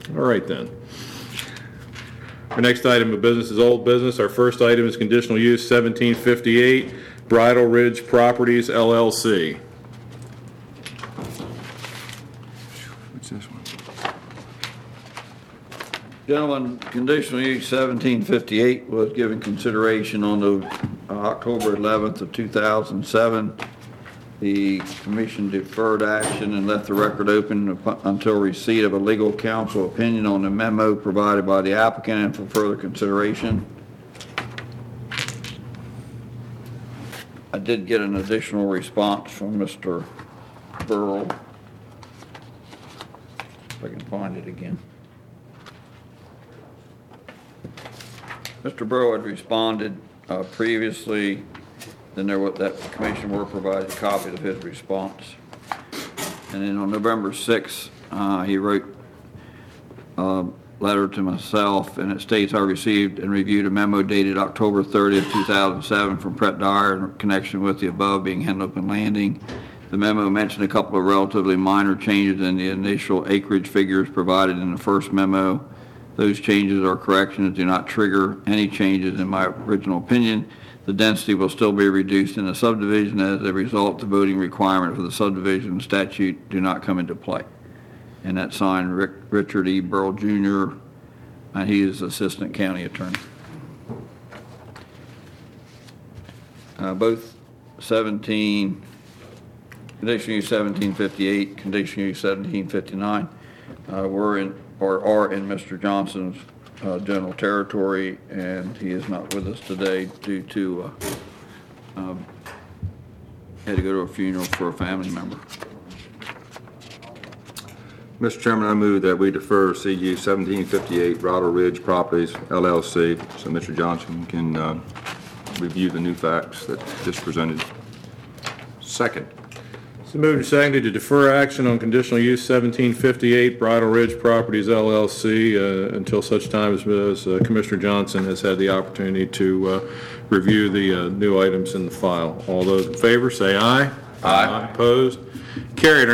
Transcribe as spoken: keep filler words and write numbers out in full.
All right then. Our next item of business is old business. Our first item is conditional use seventeen fifty-eight, Bridal Ridge Properties, L L C. What's this one? Gentlemen, conditional use seventeen fifty-eight was given consideration on the uh, October eleventh of two thousand seven. The commission deferred action and left the record open until receipt of a legal counsel opinion on the memo provided by the applicant and for further consideration. I did get an additional response from Mister Burrell. If I can find it again. Mister Burrow had responded uh, previously, then there was, that commission were provided a copy of his response. And then on November sixth, uh, he wrote a letter to myself, and it states, I received and reviewed a memo dated October thirtieth, two thousand seven from Brett Dyer in connection with the above being Henlopen Landing. The memo mentioned a couple of relatively minor changes in the initial acreage figures provided in the first memo. Those changes or corrections do not trigger any changes in my original opinion. The density will still be reduced in the subdivision. As a result, the voting requirement for the subdivision statute do not come into play. And that's signed Rick, Richard E. Burrell Junior, and he is Assistant County Attorney. Uh, both seventeen, conditional use seventeen fifty-eight, conditional use seventeen fifty-nine uh, were in or are in Mister Johnson's uh, general territory, and he is not with us today due to uh, um, had to go to a funeral for a family member. Mister Chairman, I move that we defer C U seventeen fifty-eight Bridal Ridge Properties, L L C, so Mister Johnson can uh, review the new facts that just presented. Second. So moved and seconded to defer action on conditional use seventeen fifty-eight Bridal Ridge Properties, L L C, uh, until such time as, as uh, Commissioner Johnson has had the opportunity to uh, review the uh, new items in the file. All those in favor say aye. Aye. Opposed? Carried.